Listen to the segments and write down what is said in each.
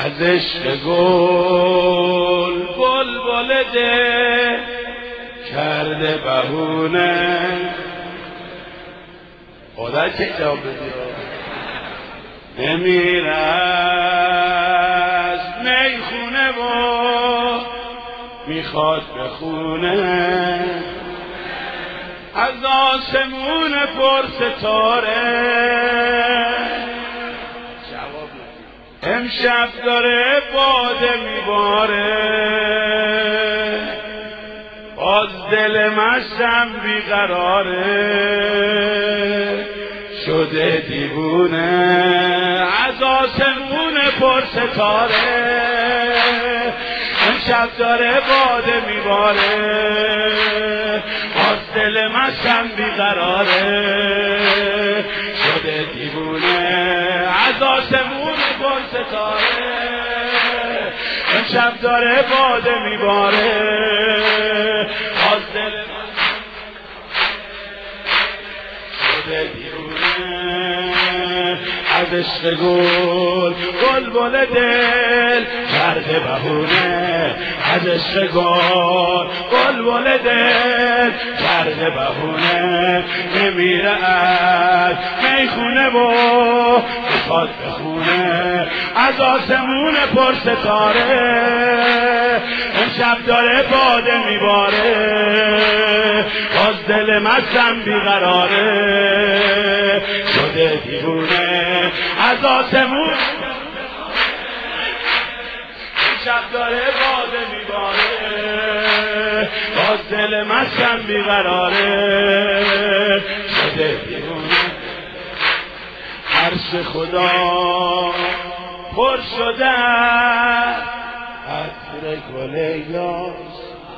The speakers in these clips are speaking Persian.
از عشق گل بلبل ده کرده بهونه. خدا چه جواب بدی؟ نمیره از میخونه و میخواد بخونه، از آسمون پر ستاره امشب داره باده میباره، باز دل مستم بیقراره، شده دیوونه از آسمون پر ستاره. امشب داره باده میباره، باز دل مستم بیقراره، شده دیوونه از آسمون پر ستاره. امشب داره باده میباره، باز دل شده دیوونه از عشق گل بلبل دل کرده بهونه، از عشق گل بلبل دل کرده بهونه. نمیره از میخونه و میخواد بخونه، از آسمون پر ستاره امشب داره باده میباره، باز دل مستم بیقراره، شده دیوونه از آسمون امشب داره باده میباره، باز دل مستم بیقراره، شده دیوونه. عرش خدا پر شده عطر گل یاس،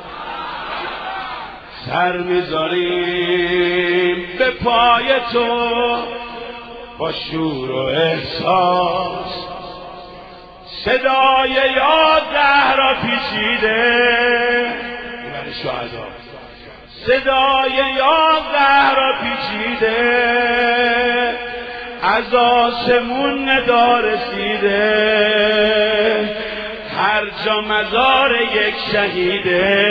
سر میذاریم به پای تو با شور و احساس، صدای یازده را پیچیده صدای یازده را پیچیده از آسمون ندا رسیده، هر جا مزار یک شهیده،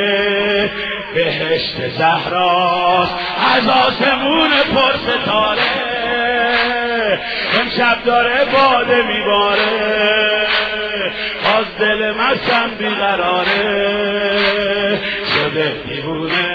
بهشت زهراست از آسمون پر ستاره. امشب داره باده میباره، باز دل مستم بیقراره، شده دیوونه